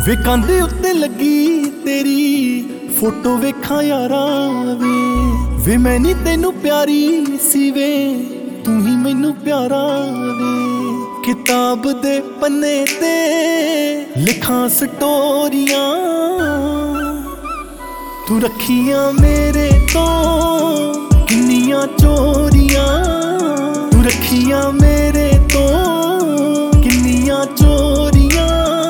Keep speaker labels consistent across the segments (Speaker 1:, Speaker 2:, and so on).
Speaker 1: ਵੇ ਕੰਧ ਉੱਤੇ ਲੱਗੀ ਤੇਰੀ ਫੋਟੋ ਵੇਖਾਂ ਯਾਰਾਂ ਵੇ ਮੈਂ ਨੀ ਤੈਨੂੰ ਪਿਆਰੀ ਸੀ ਵੇ ਤੂੰ ਹੀ ਮੈਨੂੰ ਪਿਆਰਾ ਵੇ ਕਿਤਾਬ ਦੇ ਪੰਨੇ ਤੇ ਲਿਖਾਂ ਸਟੋਰੀਆਂ ਤੂੰ ਰੱਖੀਆਂ ਮੇਰੇ ਤੋਂ ਕਿੰਨੀਆਂ ਚੋਰੀਆਂ ਤੂੰ ਰੱਖੀਆਂ ਮੇਰੇ ਤੋਂ ਕਿੰਨੀਆਂ ਚੋਰੀਆਂ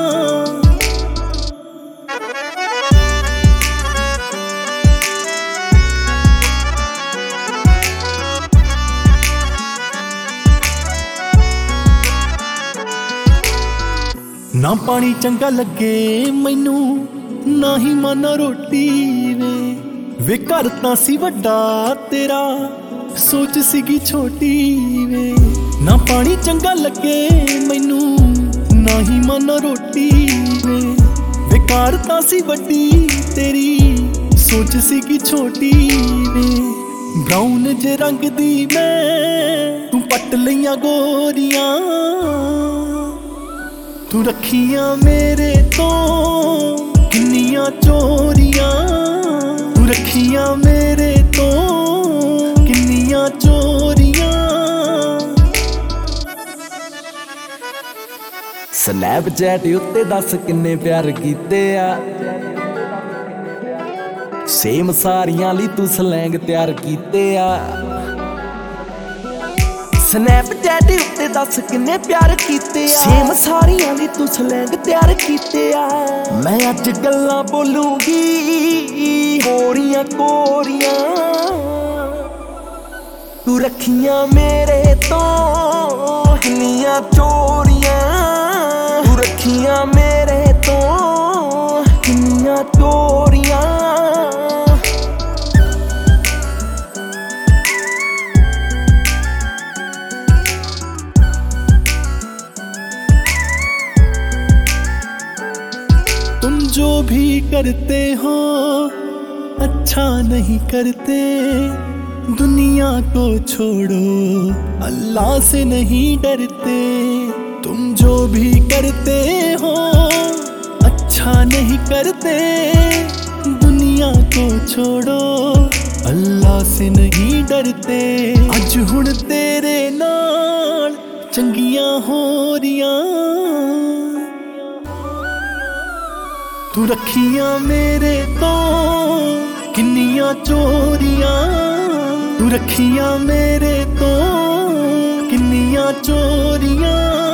Speaker 1: ਨਾ ਪਾਣੀ ਚੰਗਾ ਲੱਗੇ ਮੈਨੂੰ ਨਾ ਹੀ ਮਨ ਰੋਟੀ ਵੇ ਘਰ ਤਾਂ ਸੀ ਵੱਡਾ ਤੇਰਾ ਸੋਚ ਸੀਗੀ ਛੋਟੀ ਵੇ ਨਾ ਪਾਣੀ ਚੰਗਾ ਲੱਗੇ ਮੈਨੂੰ ਨਾ ਹੀ ਮਨ ਰੋਟੀ ਵੇ ਘਰ ਤਾਂ ਸੀ ਵੱਡੀ ਤੇਰੀ ਸੋਚ ਸੀਗੀ ਛੋਟੀ ਵੇ ਬਰਾਊਨ ਜੇ ਰੰਗ ਦੀ ਮੈਂ ਤੂੰ ਪੱਟ ਲਈਆਂ ਗੋਰੀਆਂ ਤੂੰ ਰੱਖੀਆਂ ਮੇਰੇ ਤੋਂ ਕਿੰਨੀਆਂ ਚੋਰੀਆਂ ਤੂੰ ਰੱਖੀਆਂ ਮੇਰੇ ਤੋਂ ਕਿੰਨੀਆਂ ਚੋਰੀਆਂ
Speaker 2: ਸਨੈਪਚੈਟ ਉੱਤੇ ਦੱਸ ਕਿੰਨੇ ਪਿਆਰ ਕੀਤੇ ਆ ਸੇਮ ਸਾਰੀਆਂ ਲਈ ਤੂੰ ਸਲੈਂਗ ਤਿਆਰ ਕੀਤੇ ਆ ਸਨੈਪਚੈਟ ਉੱਤੇ ਦੱਸ ਕਿੰਨੇ ਪਿਆਰ ਕੀਤੇ ਆ ਸੇਮ ਸਾਰੀਆਂ ਲਈ ਤੂੰ ਸਲੈਂਗ ਤਿਆਰ ਕੀਤੇ ਆ ਮੈਂ ਅੱਜ ਗੱਲਾਂ ਬੋਲੂੰਗੀ ਕੋਰੀਆਂ ਕੋਰੀਆਂ ਤੂੰ ਰੱਖੀਆਂ ਮੇਰੇ ਤੋਂ ਕਿੰਨੀਆਂ ਚੋਰੀਆਂ ਤੂੰ ਰੱਖੀਆਂ ਮੇਰੇ ਤੋਂ ਕਿੰਨੀਆਂ ਚੋਰੀਆਂ
Speaker 1: तुम जो भी करते हो अच्छा नहीं करते दुनिया को छोड़ो अल्लाह से नहीं डरते तुम जो भी करते हो अच्छा नहीं करते दुनिया को छोड़ो अल्लाह से नहीं डरते अज हुण तेरे नाल चंगियां हो रियां तू रखियां मेरे तो किन्नियां चोरियां तू रखियां मेरे तो किन्नियां चोरियां।